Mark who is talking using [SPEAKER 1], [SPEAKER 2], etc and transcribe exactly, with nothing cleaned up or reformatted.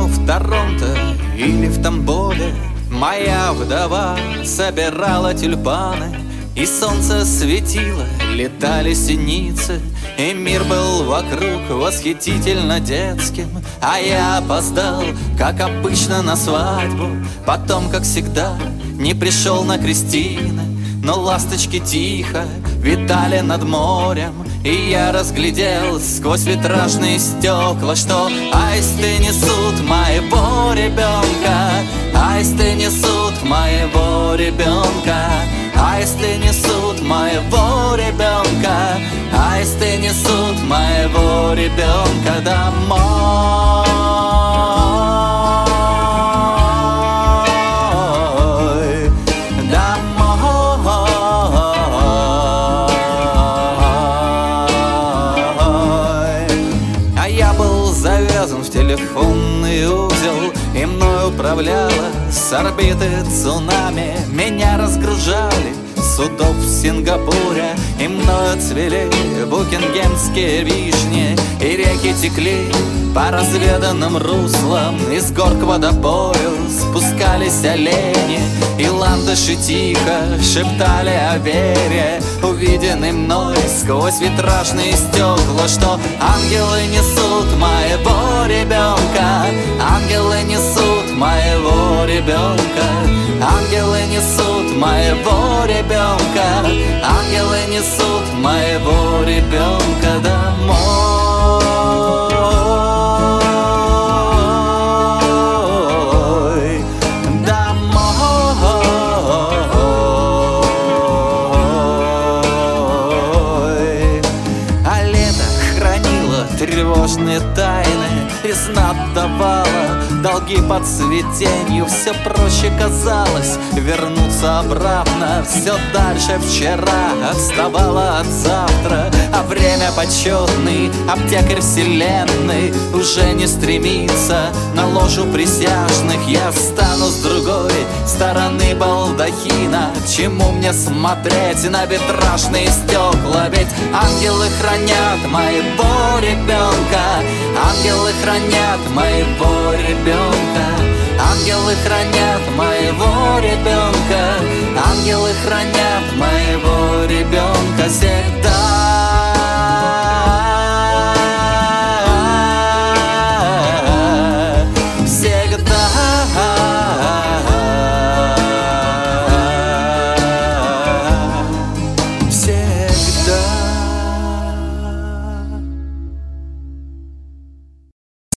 [SPEAKER 1] помню, в Торонто или в Тамбове моя вдова собирала тюльпаны, и солнце светило, летали синицы, и мир был вокруг восхитительно детским. А я опоздал, как обычно, на свадьбу. Потом, как всегда, не пришел на крестины. Но ласточки тихо витали над морем, и я разглядел сквозь витражные стекла, что аисты несут моего ребенка, аисты несут моего ребенка, аисты несут моего ребенка, аисты несут моего ребенка домой. Завязан в телефонный узел, и мной управляла с орбиты цунами. Меня разгружали с судов в Сингапуре, и мною цвели букингемские вишни, и реки текли по разведанным руслам, из гор к водопою спускались олени, и ландыши тихо шептали о вере, увиденной мной сквозь витражные стекла, что ангелы несут моего ребенка, ангелы несут моего ребенка, ангелы несут моего ребенка, ангелы несут моего ребенка домой. Тревожные тайны весна отдавала долги под цветенью. Все проще казалось вернуться обратно, все дальше вчера отставало от завтра. А время почетный аптекарь вселенной уже не стремится на ложу присяжных. Я встану с другой стороны балдахина, чему мне смотреть на витражные стекла? Ведь ангелы хранят моего ребенка, ангелы хранят моего ребенка, ангелы хранят моего ребенка, ангелы хранят моего ребенка всегда.